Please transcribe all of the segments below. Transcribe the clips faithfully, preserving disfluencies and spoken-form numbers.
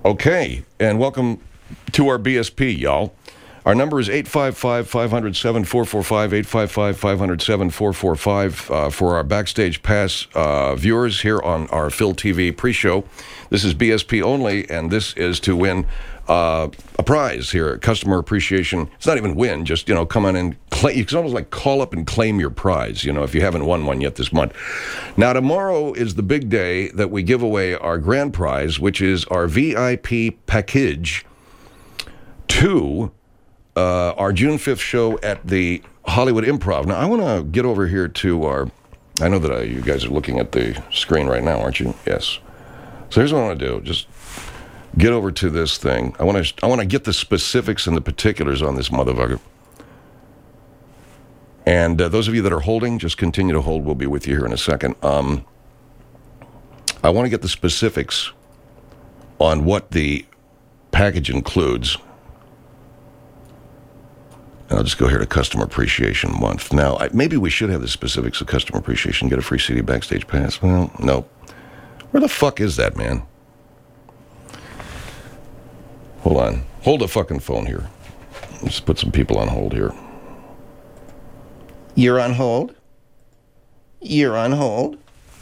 Okay, and welcome to our B S P, y'all. Our number is eight five five, five zero seven, four four five, eight five five, five zero seven, four four five uh, for our Backstage Pass uh, viewers here on our Phil T V pre-show. This is B S P only, and this is to win uh, a prize here, customer appreciation. It's not even win, just, you know, come on and claim. It's almost like call up and claim your prize, you know, if you haven't won one yet this month. Now, tomorrow is the big day that we give away our grand prize, which is our V I P package to uh, our June fifth show at the Hollywood Improv. Now, I want to get over here to our, I know that I, you guys are looking at the screen right now, aren't you? Yes. So here's what I want to do. Just get over to this thing. I want to I want to get the specifics and the particulars on this motherfucker. And uh, those of you that are holding, just continue to hold. We'll be with you here in a second. Um, I want to get the specifics on what the package includes. And I'll just go here to Customer Appreciation Month. Now, I, maybe we should have the specifics of Customer Appreciation, get a free C D Backstage Pass. Well, no. Where the fuck is that, man? Hold on. Hold the fucking phone here. Let's put some people on hold here. You're on hold? You're on hold?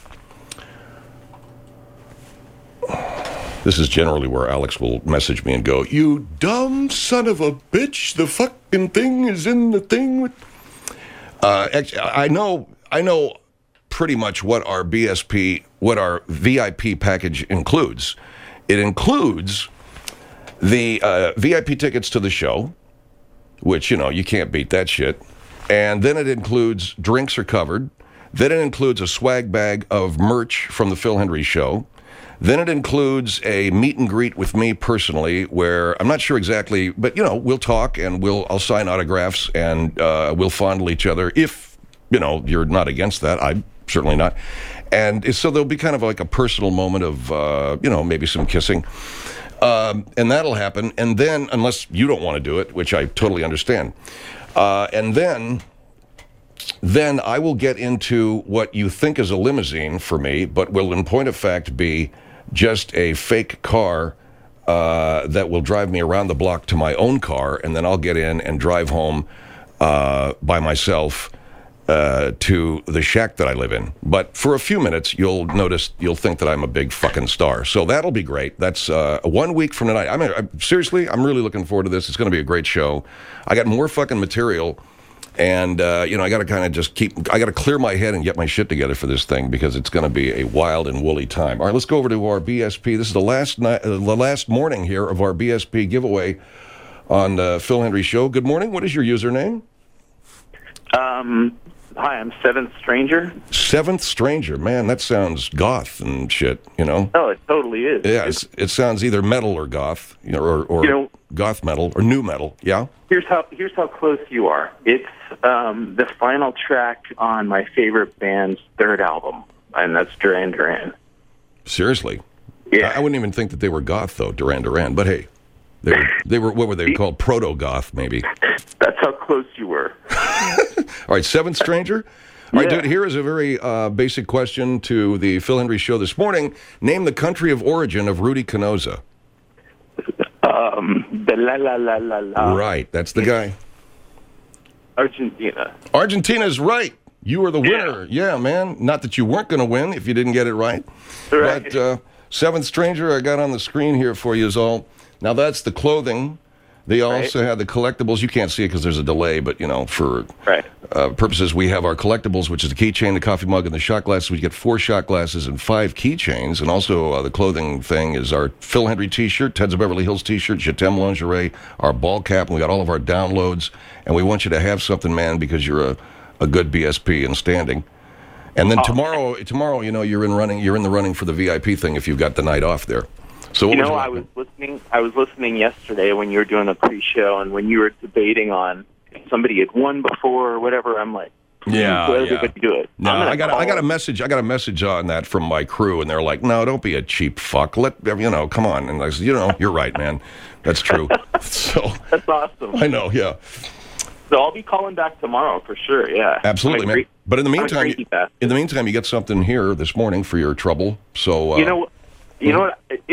This is generally where Alex will message me and go, "You dumb son of a bitch, the fucking thing is in the thing." With... Uh, I know, I know pretty much what our B S P, what our V I P package includes. It includes the uh, V I P tickets to the show, which, you know, you can't beat that shit. And then it includes drinks are covered. Then it includes a swag bag of merch from the Phil Hendrie Show. Then it includes a meet and greet with me personally, where I'm not sure exactly, but, you know, we'll talk and we'll I'll sign autographs and uh, we'll fondle each other if, you know, you're not against that. I'm certainly not. And so there'll be kind of like a personal moment of, uh, you know, maybe some kissing. Um, and that'll happen. And then, unless you don't want to do it, which I totally understand. Uh, and then, then I will get into what you think is a limousine for me, but will in point of fact be just a fake car uh, that will drive me around the block to my own car, and then I'll get in and drive home uh, by myself uh, to the shack that I live in. But for a few minutes, you'll notice, you'll think that I'm a big fucking star. So that'll be great. That's uh, one week from tonight. I mean, I, seriously, I'm really looking forward to this. It's going to be a great show. I got more fucking material. And, uh, you know, I got to kind of just keep, I got to clear my head and get my shit together for this thing because it's going to be a wild and woolly time. All right, let's go over to our B S P. This is the last night, uh, the last morning here of our B S P giveaway on uh, Phil Hendrie Show. Good morning. What is your username? Um, hi, I'm Seventh Stranger. Seventh Stranger. Man, that sounds goth and shit, you know? Oh, it totally is. Yeah, it's, it sounds either metal or goth, you know, or, or you know, goth metal or new metal, yeah? Here's how here's how close you are. It's um, the final track on my favorite band's third album, and that's Duran Duran. Seriously? Yeah. I, I wouldn't even think that they were goth, though, Duran Duran, but hey, they were, they were what were they called? Proto-goth, maybe. That's how close you were. All right, Seventh Stranger? All right, yeah. dude, here is a very uh, basic question to the Phil Hendrie Show this morning. Name the country of origin of Rudy Canosa. Um, the la la la la la. Right, that's the guy. Argentina. Argentina's right. You are the winner. Yeah, yeah man. Not that you weren't going to win if you didn't get it right. Right. But uh, Seventh Stranger, I got on the screen here for you is all. Now, that's the clothing. They also right. have the collectibles. You can't see it because there's a delay, but, you know, for right. uh, purposes, we have our collectibles, which is the keychain, the coffee mug, and the shot glasses. We get four shot glasses and five keychains. And also uh, the clothing thing is our Phil Hendrie T-shirt, Ted's of Beverly Hills T-shirt, Jatem lingerie, our ball cap, and we got all of our downloads. And we want you to have something, man, because you're a, a good B S P in standing. And then oh. tomorrow, tomorrow, you know, you're in running. You're in the running for the V I P thing if you've got the night off there. So you know, I was listening. I was listening yesterday when you were doing the pre-show, and when you were debating on if somebody had won before or whatever. I'm like, yeah, let yeah. everybody do it. No, I got, a, I got a message. I got a message on that from my crew, and they're like, "No, don't be a cheap fuck. Let you know, come on." And I said, "You know, you're right, man. That's true." So that's awesome. I know, yeah. So I'll be calling back tomorrow for sure. Yeah, absolutely, man. Great, but in the meantime, you, in the meantime, you get something here this morning for your trouble. So uh, you know, you know what? It's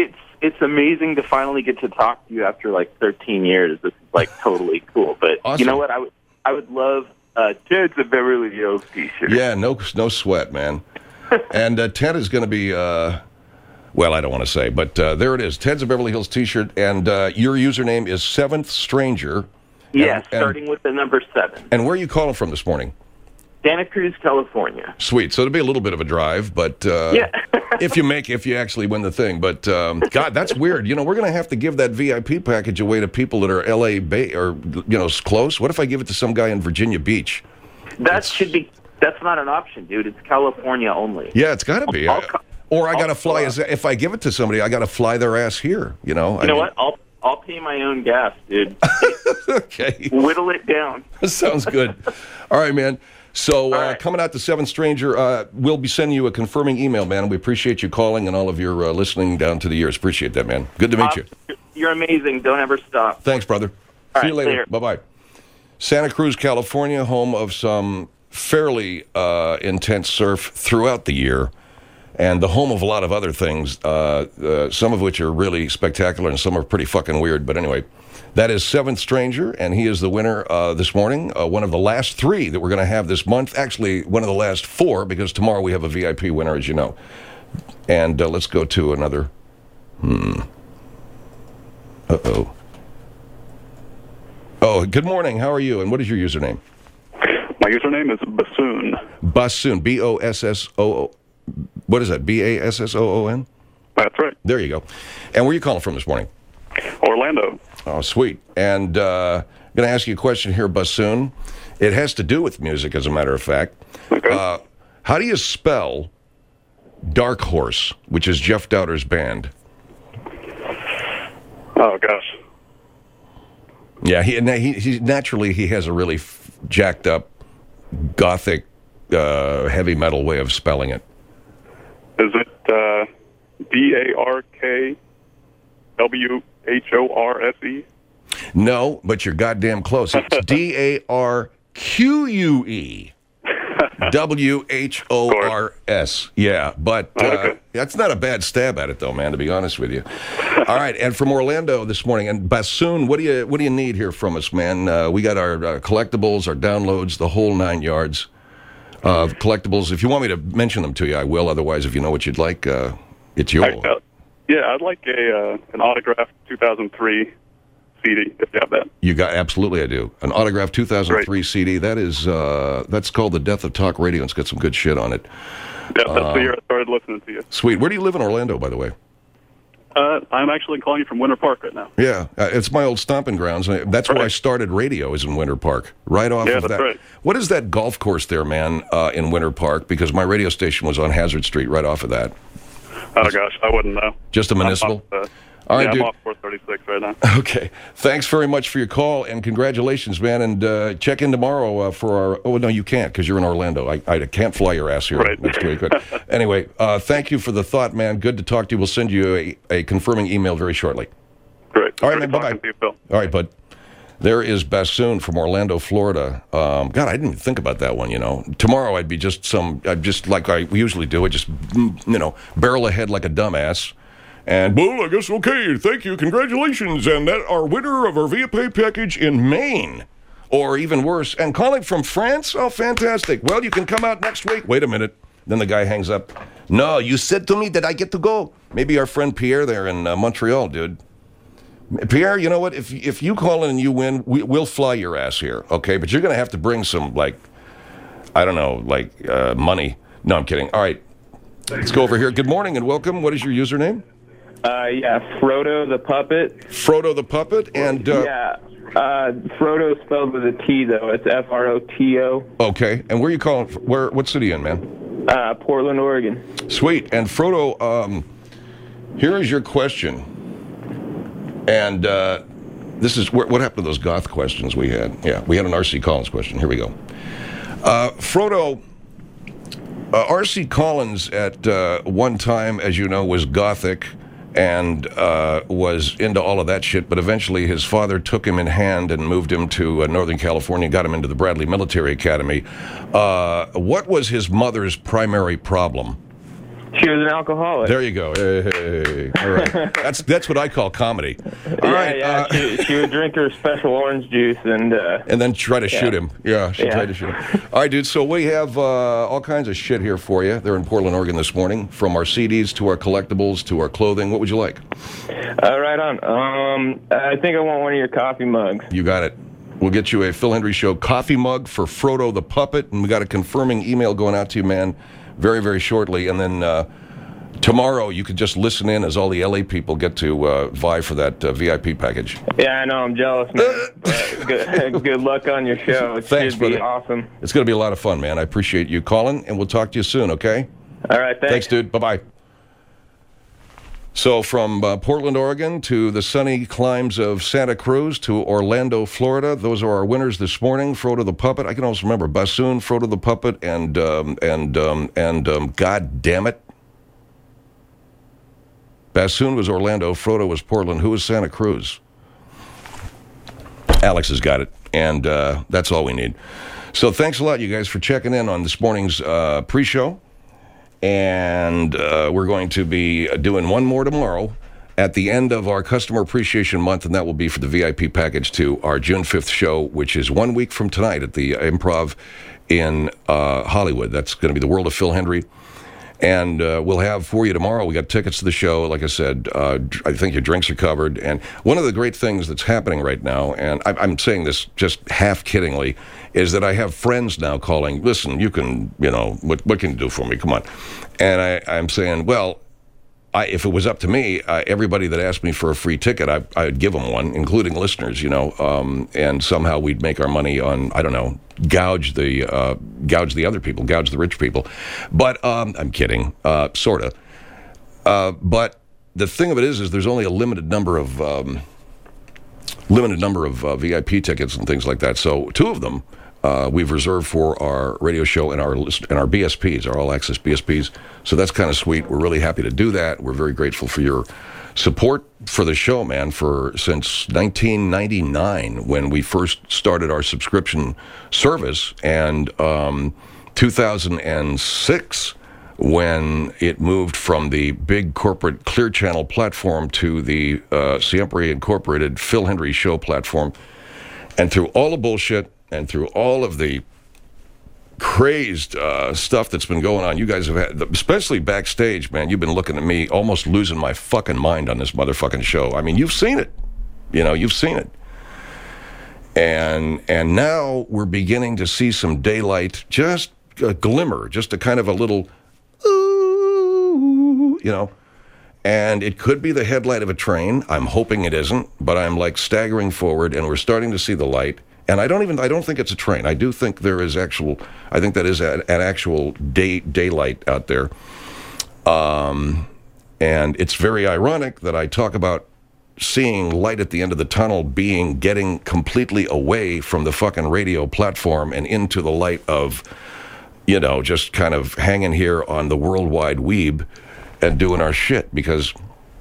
it's amazing to finally get to talk to you after like thirteen years. This is like totally cool. But awesome. You know what? I would I would love uh, Ted's a Beverly Hills T-shirt. Yeah, no no sweat, man. And uh, Ted is going to be. Uh, Well, I don't want to say, but uh, there it is. Ted's a Beverly Hills T-shirt, and uh, your username is Seventh Stranger. Yes, and, starting and, with the number seven. And where are you calling from this morning? Santa Cruz, California. Sweet. So it'll be a little bit of a drive, but uh, yeah. if you make, if you actually win the thing. But um, God, that's weird. You know, we're going to have to give that V I P package away to people that are L A Bay or you know close. What if I give it to some guy in Virginia Beach? That that's, should be. That's not an option, dude. It's California only. Yeah, it's got to be. I'll, I'll, Or I got to fly, as if I give it to somebody, I got to fly their ass here, you know? You I know mean, what? I'll I'll pay my own gas, dude. Okay. Whittle it down. Sounds good. All right, man. So uh, right. coming out to Seventh Stranger, uh, we'll be sending you a confirming email, man. We appreciate you calling and all of your uh, listening down to the years. Appreciate that, man. Good to meet uh, you. You're amazing. Don't ever stop. Thanks, brother. All See right, you later. Bye-bye. Santa Cruz, California, home of some fairly uh, intense surf throughout the year. And the home of a lot of other things, uh, uh, some of which are really spectacular and some are pretty fucking weird. But anyway, that is Seventh Stranger, and he is the winner uh, this morning. Uh, one of the last three that we're going to have this month. Actually, one of the last four, because tomorrow we have a V I P winner, as you know. And uh, let's go to another. Hmm. Uh-oh. Oh, good morning. How are you? And what is your username? My username is Bassoon. Bassoon. B O S S O O. What is that? B A S S O O N? That's right. There you go. And where are you calling from this morning? Orlando. Oh, sweet. And uh, I'm going to ask you a question here, Bassoon. It has to do with music, as a matter of fact. Okay. Uh, how do you spell Dark Horse, which is Jeff Dowder's band? Oh, gosh. Yeah, he, he, he naturally he has a really f- jacked up, gothic, uh, heavy metal way of spelling it. Is it uh, D A R K W H O R S E? No, but you're goddamn close. It's D A R Q U E W H O R S. Yeah, but uh, okay. That's not a bad stab at it, though, man, to be honest with you. All right, and from Orlando this morning, and Bassoon, what do you what do you need here from us, man? Uh, we got our uh, collectibles, our downloads, the whole nine yards. Uh, collectibles. If you want me to mention them to you, I will. Otherwise, if you know what you'd like, uh, it's yours. I, uh, yeah, I'd like a uh, an autographed two thousand three C D, if you have that. You got absolutely, I do. An autographed two thousand three Great. C D. That is uh, that's called The Death of Talk Radio. And it's got some good shit on it. Yeah, that's um, the year I started listening to you. Sweet. Where do you live in Orlando, by the way? Uh, I'm actually calling you from Winter Park right now. Yeah, uh, it's my old stomping grounds. That's right. where I started radio, is in Winter Park. Right off yeah, of that's that. Right. What is that golf course there, man, uh, in Winter Park? Because my radio station was on Hazard Street right off of that. Oh, gosh, I wouldn't know. Just a municipal? I'm off, uh, All right, yeah, dude. I'm off four thirty-six right now. Okay. Thanks very much for your call, and congratulations, man. And uh, check in tomorrow uh, for our... Oh, no, you can't, because you're in Orlando. I, I can't fly your ass here Right. next week. But anyway, uh, thank you for the thought, man. Good to talk to you. We'll send you a, a confirming email very shortly. Great. All right, man. Bye-bye. To you, Phil. All right, bud. There is Bassoon from Orlando, Florida. Um, God, I didn't even think about that one, you know. Tomorrow I'd be just some... I'd just like I usually do. I just, you know, barrel ahead like a dumbass. And, well, I guess, okay, thank you, congratulations, and that our winner of our V I P package in Maine, or even worse, and calling from France? Oh, fantastic. Well, you can come out next week. Wait a minute. Then the guy hangs up. No, you said to me that I get to go. Maybe our friend Pierre there in uh, Montreal, dude. Pierre, you know what? If if you call in and you win, we, we'll fly your ass here, okay? But you're going to have to bring some, like, I don't know, like, uh, money. No, I'm kidding. All right. Let's go over here. Good morning and welcome. What is your username? Uh, yeah, Frodo the Puppet. Frodo the Puppet, and... Uh, yeah, uh, Frodo spelled with a T, though. It's F R O T O. Okay, and where are you calling... Where? What city you in, man? Uh, Portland, Oregon. Sweet, and Frodo, um, here is your question. And uh, this is... What happened to those goth questions we had? Yeah, we had an R C Collins question. Here we go. Uh, Frodo... Uh, R C Collins at uh, one time, as you know, was gothic and uh, was into all of that shit, but eventually his father took him in hand and moved him to uh, Northern California, got him into the Bradley Military Academy. Uh, what was his mother's primary problem? She was an alcoholic. There you go. Hey, hey, hey. All right. That's that's what I call comedy. All yeah, right. yeah. Uh, she, she would drink her special orange juice and. Uh, and then try to yeah. shoot him. Yeah, she Yeah. tried to shoot him. All right, dude. So we have uh, all kinds of shit here for you. They're in Portland, Oregon this morning. From our C Ds to our collectibles to our clothing. What would you like? uh, right on. Um, I think I want one of your coffee mugs. You got it. We'll get you a Phil Hendry Show coffee mug for Frodo the Puppet, and we got a confirming email going out to you, man, very, very shortly. And then uh, tomorrow you could just listen in as all the L A people get to uh, vie for that uh, V I P package. Yeah, I know. I'm jealous, man. But good, good luck on your show. It Thanks, should be brother. awesome. It's going to be a lot of fun, man. I appreciate you calling, and we'll talk to you soon, okay? All right, thanks. Thanks, dude. Bye-bye. So from uh, Portland, Oregon, to the sunny climes of Santa Cruz, to Orlando, Florida, those are our winners this morning. Frodo the Puppet. I can also remember Bassoon, Frodo the Puppet, and, um, and, um, and um, God damn it. Bassoon was Orlando, Frodo was Portland. Who was Santa Cruz? Alex has got it, and uh, that's all we need. So thanks a lot, you guys, for checking in on this morning's uh, pre-show. And uh, we're going to be doing one more tomorrow at the end of our Customer Appreciation Month, and that will be for the V I P package to our June fifth show, which is one week from tonight at the Improv in uh, Hollywood. That's going to be the World of Phil Hendry. And uh, we'll have for you tomorrow, we got tickets to the show. Like I said, uh, I think your drinks are covered. And one of the great things that's happening right now, and I, I'm saying this just half kiddingly, is that I have friends now calling, listen, you can, you know, what, what can you do for me? Come on. And I, I'm saying, well, I, if it was up to me, uh, everybody that asked me for a free ticket, I, I'd give them one, including listeners, you know, um, and somehow we'd make our money on, I don't know, gouge the uh, gouge the other people, gouge the rich people. But um, I'm kidding, uh, sort of. Uh, but the thing of it is, is there's only a limited number of um, limited number of uh, V I P tickets and things like that. So two of them uh, we've reserved for our radio show and our list, and our B S Ps, our All Access B S Ps. So that's kind of sweet. We're really happy to do that. We're very grateful for your support for the show, man, for since nineteen ninety-nine when we first started our subscription service, and um, two thousand six when it moved from the big corporate Clear Channel platform to the uh, Siempre Incorporated Phil Hendry Show platform. And through all the bullshit and through all of the crazed uh, stuff that's been going on, you guys have had, especially backstage, man, you've been looking at me almost losing my fucking mind on this motherfucking show. I mean, you've seen it. You know, you've seen it. And and now we're beginning to see some daylight, just a glimmer, just a kind of a little, ooh, you know. And it could be the headlight of a train. I'm hoping it isn't, but I'm like staggering forward, and we're starting to see the light. And I don't even, I don't think it's a train. I do think there is actual, I think that is an, an actual day daylight out there. Um, and it's very ironic that I talk about seeing light at the end of the tunnel being getting completely away from the fucking radio platform and into the light of, you know, just kind of hanging here on the worldwide weeb and doing our shit. Because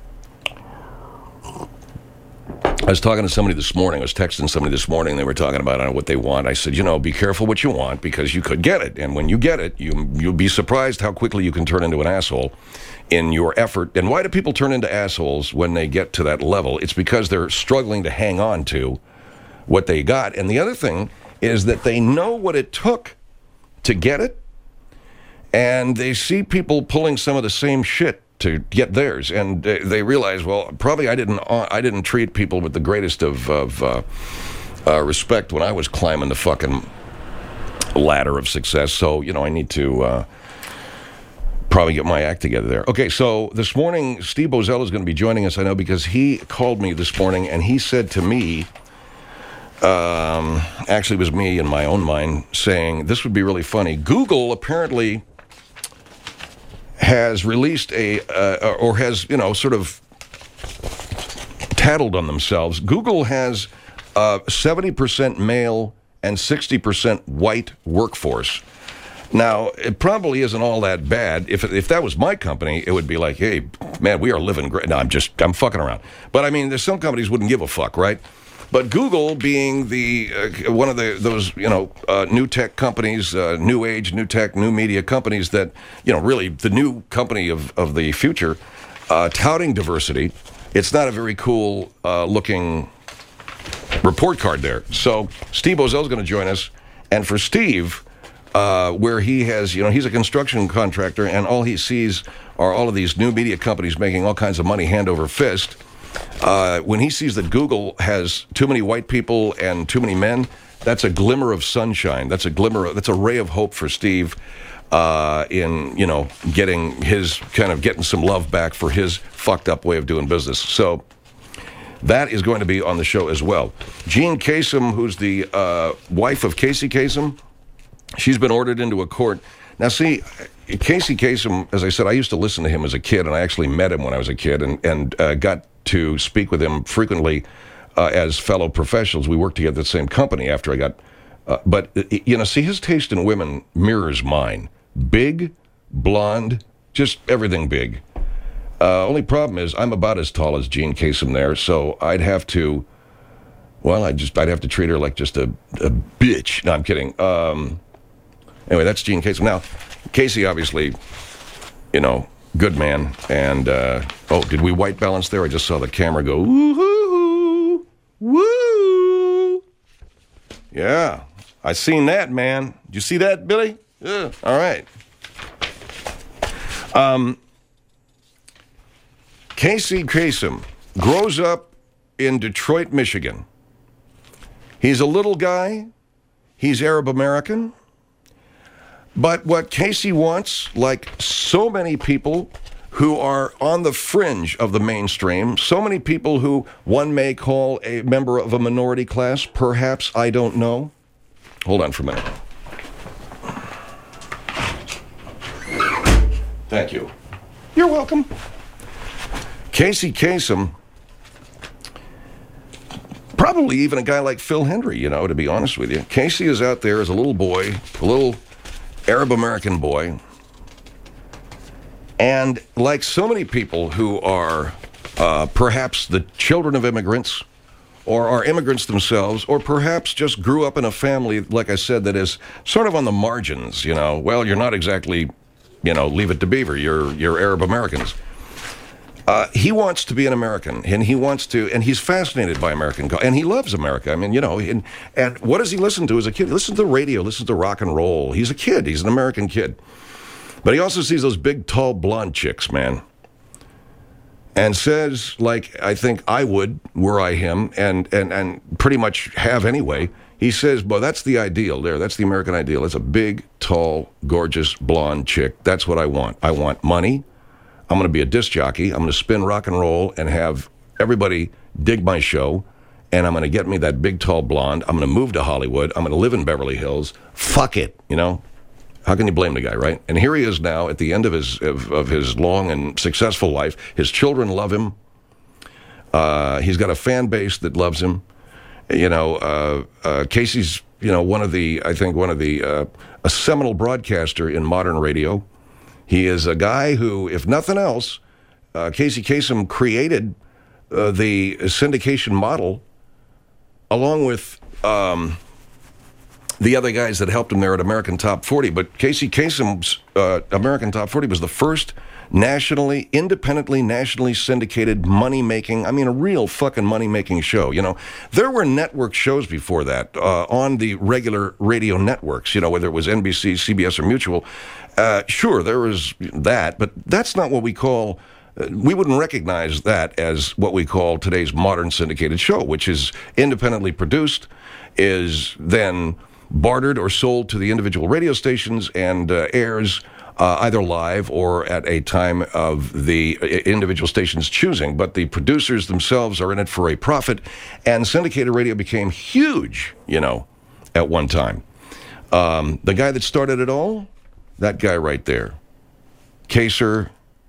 I was talking to somebody this morning, I was texting somebody this morning, they were talking about I don't know, what they want. I said, you know, be careful what you want, because you could get it. And when you get it, you, you'll be surprised how quickly you can turn into an asshole in your effort. And why do people turn into assholes when they get to that level? It's because they're struggling to hang on to what they got. And the other thing is that they know what it took to get it, and they see people pulling some of the same shit to get theirs, and they realize, well, probably I didn't I didn't treat people with the greatest of, of uh, uh, respect when I was climbing the fucking ladder of success. So, you know, I need to uh, probably get my act together there. Okay, so this morning, Steve Bozzella is going to be joining us, I know, because he called me this morning, and he said to me, um, actually it was me in my own mind, saying, this would be really funny. Google apparently has released a, uh, or has, you know, sort of tattled on themselves. Google has a seventy percent male and sixty percent white workforce. Now, it probably isn't all that bad. If if that was my company, it would be like, hey, man, we are living great. No, I'm just, I'm fucking around. But I mean, there's some companies wouldn't give a fuck, right? But Google, being the uh, one of the those you know uh, new tech companies, uh, new age, new tech, new media companies that you know really the new company of of the future, uh, touting diversity, it's not a very cool uh, looking report card there. So Steve Bozel's going to join us, and for Steve, uh, where he has you know he's a construction contractor, and all he sees are all of these new media companies making all kinds of money hand over fist. Uh, when he sees that Google has too many white people and too many men, that's a glimmer of sunshine. That's a glimmer. Of, that's a ray of hope for Steve uh, in you know getting his kind of getting some love back for his fucked up way of doing business. So that is going to be on the show as well. Jean Kasem, who's the uh, wife of Casey Kasem, she's been ordered into a court. Now, see, Casey Kasem, as I said, I used to listen to him as a kid, and I actually met him when I was a kid, and and uh, got to speak with him frequently uh, as fellow professionals. We worked together at the same company after I got... Uh, but, you know, see, his taste in women mirrors mine. Big, blonde, just everything big. Uh, only problem is I'm about as tall as Jean Kasem there, so I'd have to... Well, I'd, just, I'd have to treat her like just a, a bitch. No, I'm kidding. Um, anyway, that's Jean Kasem. Now, Casey, obviously, you know... Good man. And, uh, oh, did we white balance there? I just saw the camera go, woo-hoo, woo. Yeah, I seen that, man. Did you see that, Billy? Yeah. All right. Um, Casey Kasem grows up in Detroit, Michigan. He's a little guy. He's Arab American. But what Casey wants, like so many people who are on the fringe of the mainstream, so many people who one may call a member of a minority class, perhaps, I don't know. Hold on for a minute. Thank you. You're welcome. Casey Kasem, probably even a guy like Phil Hendry, you know, to be honest with you. Casey is out there as a little boy, a little... Arab American boy, and like so many people who are uh, perhaps the children of immigrants, or are immigrants themselves, or perhaps just grew up in a family, like I said, that is sort of on the margins, you know, well, you're not exactly, you know, leave it to Beaver, you're, you're Arab Americans. Uh, he wants to be an American, and he wants to, and he's fascinated by American, and he loves America. I mean, you know, and, and what does he listen to as a kid? He listens to the radio, listens to rock and roll. He's a kid. He's an American kid. But he also sees those big, tall, blonde chicks, man, and says, like, I think I would, were I him, and, and, and pretty much have anyway. He says, well, that's the ideal there. That's the American ideal. It's a big, tall, gorgeous, blonde chick. That's what I want. I want money. I'm going to be a disc jockey. I'm going to spin rock and roll and have everybody dig my show. And I'm going to get me that big, tall blonde. I'm going to move to Hollywood. I'm going to live in Beverly Hills. Fuck it, you know? How can you blame the guy, right? And here he is now at the end of his of, of his long and successful life. His children love him. Uh, he's got a fan base that loves him. You know, uh, uh, Casey's, you know, one of the, I think, one of the, uh, a seminal broadcaster in modern radio. He is a guy who, if nothing else, uh, Casey Kasem created uh, the syndication model along with um, the other guys that helped him there at American Top forty. But Casey Kasem's uh, American Top forty was the first nationally, independently, nationally syndicated money-making, I mean, a real fucking money-making show, you know. There were network shows before that uh, on the regular radio networks, you know, whether it was N B C, C B S, or Mutual. Uh, sure, there was that, but that's not what we call, uh, we wouldn't recognize that as what we call today's modern syndicated show, which is independently produced, is then bartered or sold to the individual radio stations and uh, airs uh, either live or at a time of the individual station's choosing. But the producers themselves are in it for a profit, and syndicated radio became huge, you know, at one time. Um, the guy that started it all, that guy right there, Kaser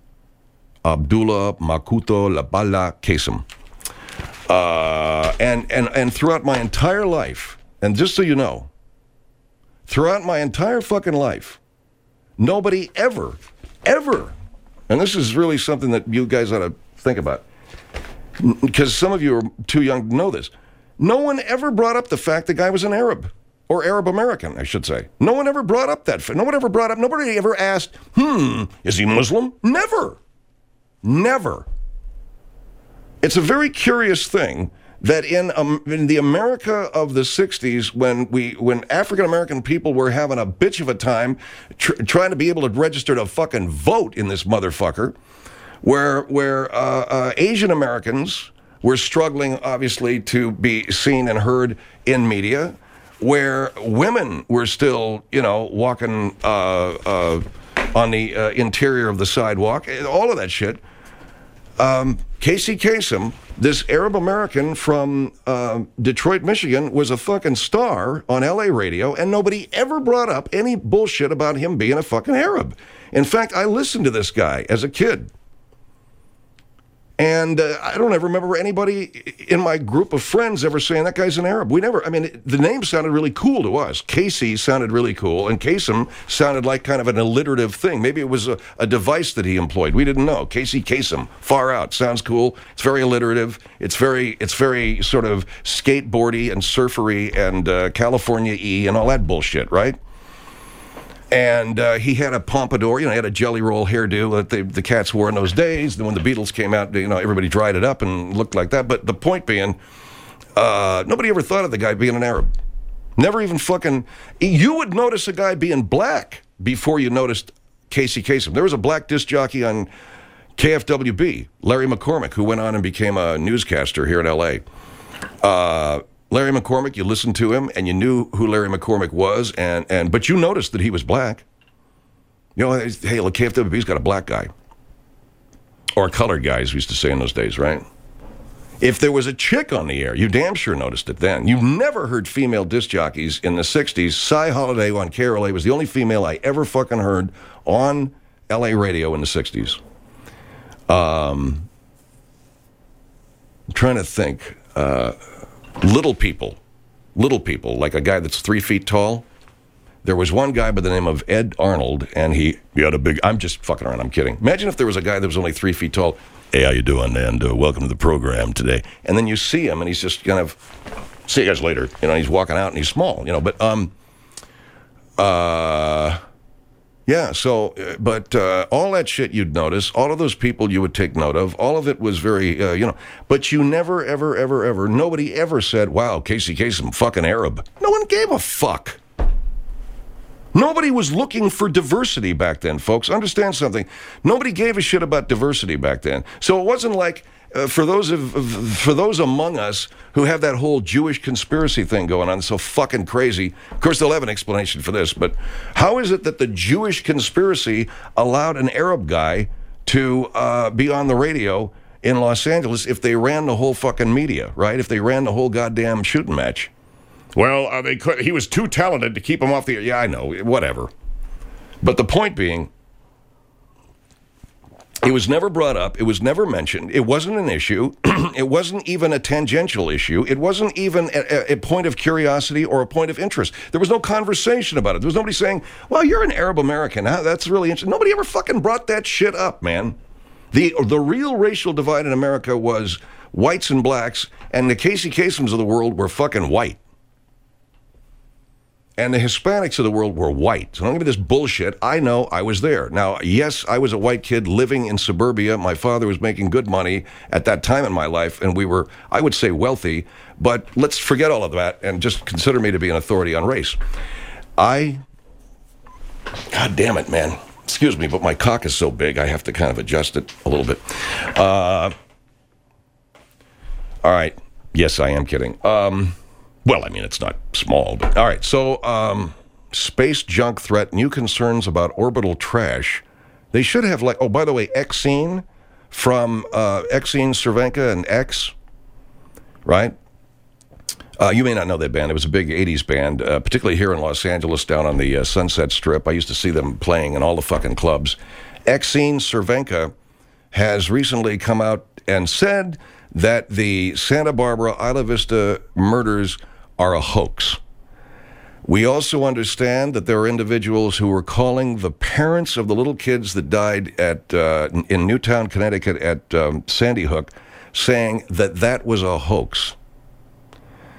Abdullah Makuto Labala Kasem. Uh, and, and, and throughout my entire life, and just so you know, throughout my entire fucking life, nobody ever, ever, and this is really something that you guys ought to think about, because some of you are too young to know this, no one ever brought up the fact the guy was an Arab. Or Arab American, I should say. No one ever brought up that. No one ever brought up, nobody ever asked, hmm, is he Muslim? Never. Never. It's a very curious thing that in, um, in the America of the sixties, when we when African American people were having a bitch of a time tr- trying to be able to register to fucking vote in this motherfucker, where where uh, uh, Asian Americans were struggling, obviously, to be seen and heard in media, where women were still, you know, walking uh, uh, on the uh, interior of the sidewalk, all of that shit. Um, Casey Kasem, this Arab American from uh, Detroit, Michigan, was a fucking star on L A radio, and nobody ever brought up any bullshit about him being a fucking Arab. In fact, I listened to this guy as a kid. And uh, I don't ever remember anybody in my group of friends ever saying that guy's an Arab. We never, I mean, the name sounded really cool to us. Casey sounded really cool, and Kasem sounded like kind of an alliterative thing. Maybe it was a, a device that he employed. We didn't know. Casey Kasem, far out, sounds cool. It's very alliterative. It's very, it's very sort of skateboardy and surfery and uh, California-y and all that bullshit, right? And uh, he had a pompadour, you know, he had a jelly roll hairdo that they, the cats wore in those days. Then when the Beatles came out, you know, everybody dried it up and looked like that. But the point being, uh, nobody ever thought of the guy being an Arab. Never even fucking, you would notice a guy being black before you noticed Casey Kasem. There was a black disc jockey on K F W B, Larry McCormick, who went on and became a newscaster here in L A. Uh... Larry McCormick, you listened to him, and you knew who Larry McCormick was, and, and but you noticed that he was black. You know, hey, look, K F W B's got a black guy. Or a colored guy, as we used to say in those days, right? If there was a chick on the air, you damn sure noticed it then. You never heard female disc jockeys in the sixties. Cy Holiday on K R L A was the only female I ever fucking heard on L A radio in the sixties. Um, I'm trying to think... Uh, Little people, little people, like a guy that's three feet tall. There was one guy by the name of Ed Arnold, and he, he had a big, I'm just fucking around, I'm kidding. Imagine if there was a guy that was only three feet tall. Hey, how you doing, and uh, welcome to the program today. And then you see him, and he's just kind of, see you guys later. You know, he's walking out, and he's small, you know, but, um, uh... Yeah, so, uh, but uh, all that shit you'd notice, all of those people you would take note of, all of it was very, uh, you know, but you never, ever, ever, ever, nobody ever said, wow, Casey Kasem, fucking Arab. No one gave a fuck. Nobody was looking for diversity back then, folks. Understand something. Nobody gave a shit about diversity back then. So it wasn't like, uh, for those of, of for those among us who have that whole Jewish conspiracy thing going on, so fucking crazy. Of course, they'll have an explanation for this, but how is it that the Jewish conspiracy allowed an Arab guy to uh, be on the radio in Los Angeles if they ran the whole fucking media, right? If they ran the whole goddamn shooting match. Well, uh, they could, he was too talented to keep him off the air. Yeah, I know, whatever. But the point being, it was never brought up. It was never mentioned. It wasn't an issue. It wasn't even a tangential issue. It wasn't even a, a point of curiosity or a point of interest. There was no conversation about it. There was nobody saying, well, you're an Arab American. Huh? That's really interesting. Nobody ever fucking brought that shit up, man. The, the real racial divide in America was whites and blacks, and the Casey Kasems of the world were fucking white. And the Hispanics of the world were white. So don't give me this bullshit. I know, I was there. Now, yes, I was a white kid living in suburbia. My father was making good money at that time in my life, and we were, I would say, wealthy. But let's forget all of that and just consider me to be an authority on race. I, God damn it, man. Excuse me, but my cock is so big, I have to kind of adjust it a little bit. Uh, all right. Yes, I am kidding. Um... Well, I mean, it's not small, but all right. So, um, space junk threat, new concerns about orbital trash. They should have, like, oh, by the way, Exene from uh, Exene, Cervenka, and X, right? Uh, you may not know that band. It was a big eighties band, uh, particularly here in Los Angeles, down on the uh, Sunset Strip. I used to see them playing in all the fucking clubs. Exene Cervenka has recently come out and said that the Santa Barbara Isla Vista murders are a hoax. We also understand that there are individuals who were calling the parents of the little kids that died at uh, in Newtown, Connecticut at um, Sandy Hook, saying that that was a hoax.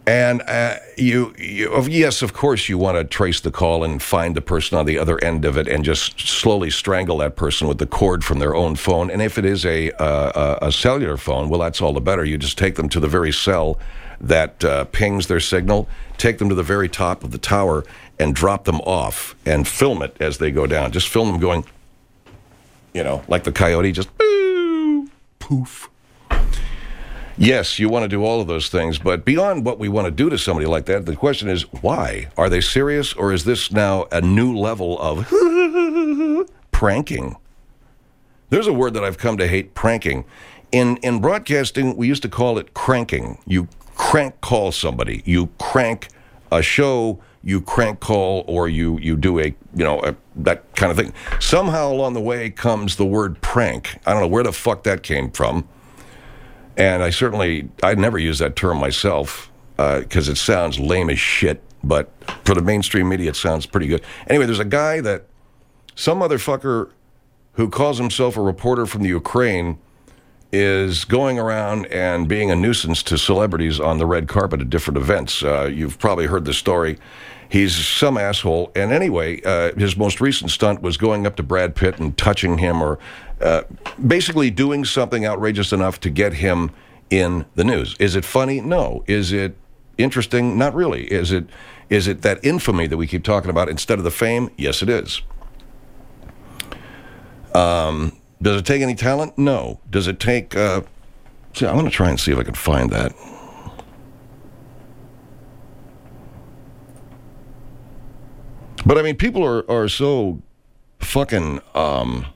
And uh, you, you, yes, of course, you want to trace the call and find the person on the other end of it and just slowly strangle that person with the cord from their own phone. And if it is a uh, a cellular phone, well, that's all the better. You just take them to the very cell that uh, pings their signal, take them to the very top of the tower, and drop them off and film it as they go down. Just film them going, you know, like the coyote, just boo, poof. Yes, you want to do all of those things, but beyond what we want to do to somebody like that, the question is, why? Are they serious, or is this now a new level of pranking? There's a word that I've come to hate, pranking. In in broadcasting, we used to call it cranking. You crank call somebody. You crank a show, you crank call, or you, you do a, you know, a, that kind of thing. Somehow along the way comes the word prank. I don't know where the fuck that came from. And I certainly, I never use that term myself because uh, it sounds lame as shit. But for the mainstream media, it sounds pretty good. Anyway, there's a guy that, some motherfucker who calls himself a reporter from the Ukraine is going around and being a nuisance to celebrities on the red carpet at different events. Uh, you've probably heard the story. He's some asshole. And anyway, uh, his most recent stunt was going up to Brad Pitt and touching him or uh, basically doing something outrageous enough to get him in the news. Is it funny? No. Is it interesting? Not really. Is it is it that infamy that we keep talking about instead of the fame? Yes, it is. Um, does it take any talent? No. Does it take... Uh, see, I'm going to try and see if I can find that. But, I mean, people are, are so fucking um,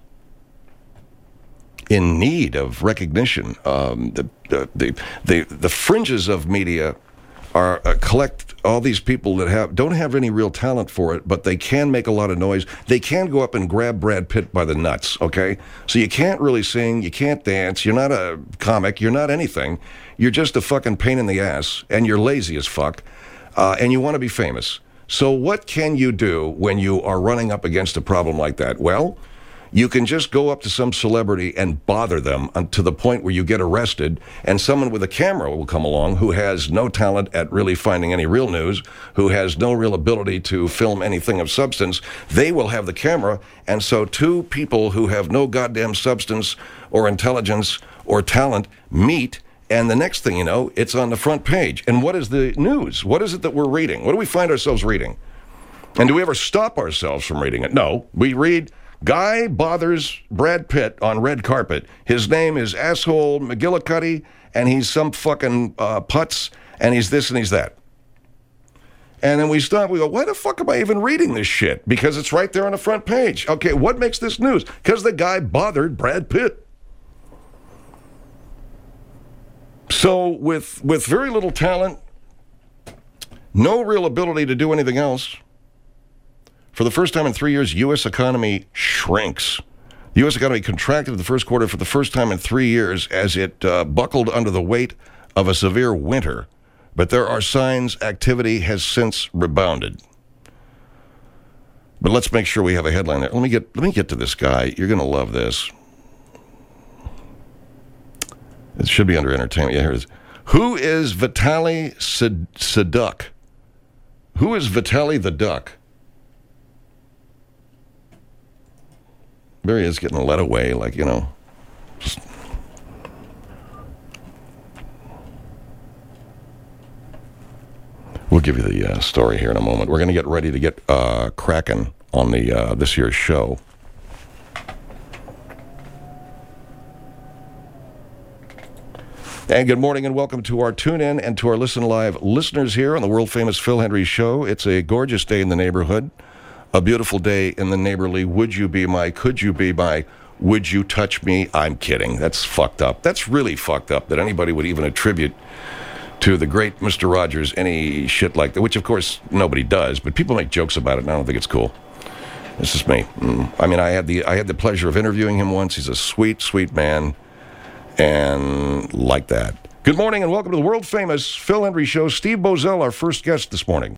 in need of recognition. Um, the, the, the, the, the fringes of media are uh, collect all these people that have don't have any real talent for it, but they can make a lot of noise. They can go up and grab Brad Pitt by the nuts, okay? So you can't really sing, you can't dance, you're not a comic, you're not anything. You're just a fucking pain in the ass, and you're lazy as fuck, uh, and you want to be famous. So what can you do when you are running up against a problem like that? Well, you can just go up to some celebrity and bother them to the point where you get arrested, and someone with a camera will come along who has no talent at really finding any real news, who has no real ability to film anything of substance. They will have the camera, and so two people who have no goddamn substance or intelligence or talent meet, and the next thing you know, it's on the front page. And what is the news? What is it that we're reading? What do we find ourselves reading? And do we ever stop ourselves from reading it? No. We read, guy bothers Brad Pitt on red carpet. His name is asshole McGillicuddy, and he's some fucking uh, putz, and he's this and he's that. And then we stop, we go, why the fuck am I even reading this shit? Because it's right there on the front page. Okay, what makes this news? Because the guy bothered Brad Pitt. So with with very little talent, no real ability to do anything else, for the first time in three years, U S economy shrinks. The U S economy contracted in the first quarter for the first time in three years as it uh, buckled under the weight of a severe winter. But there are signs activity has since rebounded. But let's make sure we have a headline there. Let me get let me get to this guy. You're going to love this. It should be under entertainment. Yeah, here it is. Who is Vitaly Seduk? Who is Vitaly the Duck? There he is getting led away, like, you know. Just... We'll give you the uh, story here in a moment. We're going to get ready to get uh, cracking on the uh, this year's show. And good morning and welcome to our tune-in and to our Listen Live listeners here on the world-famous Phil Hendrie Show. It's a gorgeous day in the neighborhood, a beautiful day in the neighborly Would You Be My, Could You Be My, Would You Touch Me? I'm kidding. That's fucked up. That's really fucked up that anybody would even attribute to the great Mister Rogers any shit like that, which, of course, nobody does, but people make jokes about it, and I don't think it's cool. This is me. Mm. I mean, I had the I had the pleasure of interviewing him once. He's a sweet, sweet man. And like that. Good morning and welcome to the world-famous Phil Hendrie Show. Steve Bozell, our first guest this morning.